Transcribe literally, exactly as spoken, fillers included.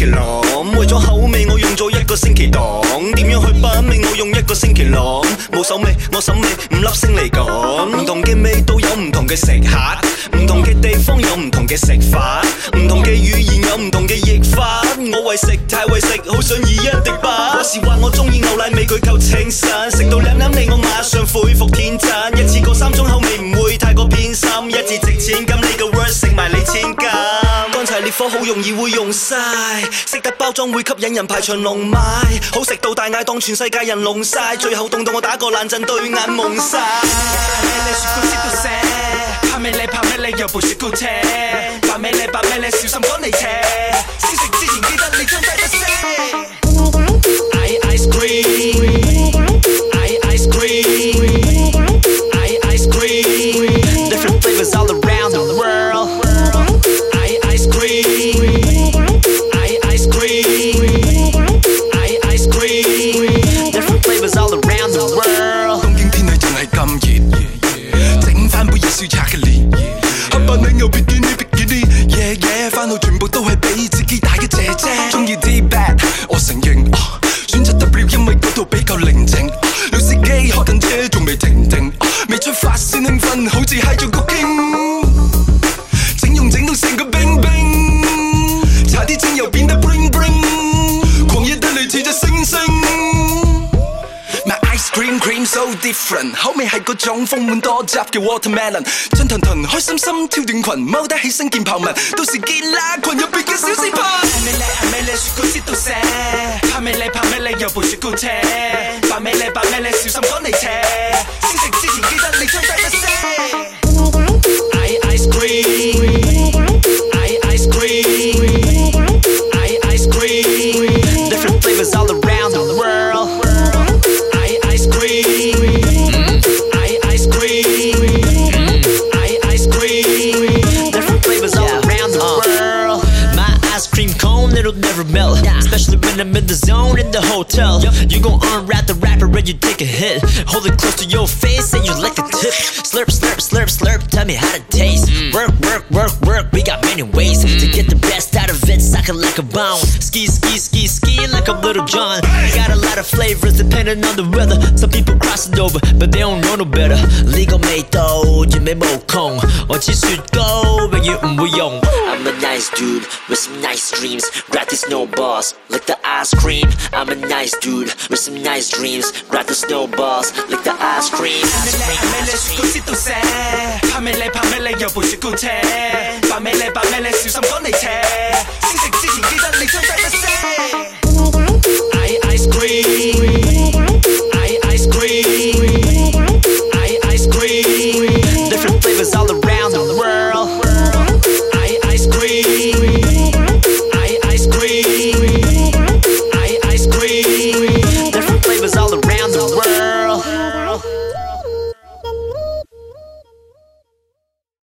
期諗，為咗口味我用咗一個星期檔，點樣去品味我用一個星期諗，冇手尾我審美五粒星嚟講，唔同嘅味道有唔同嘅食客，唔同嘅地方有唔同嘅食法，唔同嘅語言有唔同嘅譯法，我為食太為食，好想以一敵百。話時話我中意牛奶味，佢夠清新，食到舐舐你我馬上恢復天真，一次過三種口味唔會太過偏心，一次值錢咁你個 word 食埋你千金。乾柴烈火好容易會用晒，識得包裝會吸引人排長龍買，好食到大嗌當全世界人聾晒，最後凍到我打個冷震對眼蒙晒。怕咩你怕咩你有部雪糕車，怕咩你怕咩你小心趕嚟斜，先食之前記得你將低一聲。I ice cream I ice cream I ice cream Different flavors all around the world I ice cream I ice cream I ice cream Different flavors all around the world 東京天氣仲係咁熱，整返杯熱燒巧克力，黑白領又別見呢別見呢，夜夜返到全部都係比自己大嘅姐姐。中意 T-Bag 我承認，啊、選擇 W 因為嗰度比較寧靜，啊、老司機開緊車仲未停定，啊、未出發先興奮，好似喺做曲傾，整容整到成個冰冰，搽啲精油變得 bling bling， 狂野得嚟似隻星星。My ice cream cream so different， 口味係嗰種豐滿多汁嘅 watermelon， 震騰騰開心心跳斷裙，踎得起身見豹紋，到時見啦群入邊嘅小視頻。怕咩你怕咩你雪糕擠到瀉，怕咩你怕咩你有部雪糕車，怕咩你怕咩你小心趕嚟斜，先食之前記得你將低一聲。I ice cream I ice cream I ice cream Different flavors all around the world I ice cream I ice cream I ice cream Different flavors all around the world My ice cream cone, it'll never melt, especially when I'm in the zone in the hotel. You gon' unwrap the wrapper and you take a hit, hold it close to your face and you like the tip. Slurp, slurp, slurp, slurp, tell me how to taste. Work, work, work, work, we got many ways to get the best out of it, suck it like a bone. Ski, ski, ski, ski like I'm Little John. We got a lot of flavors depending on the weather. Some people cross it over, but they don't know no better. Legal made though, 準備冇空，我似雪糕，永遠唔會用。I'm a nice dude with some nice dreams. Grab these snowballs, lick the ice cream. I'm a nice dude with some nice dreams. Grab the snowballs, lick the ice cream. 怕咩你雪糕擠到瀉，怕咩你怕咩你有部雪糕車，怕咩你怕咩你小心趕嚟斜。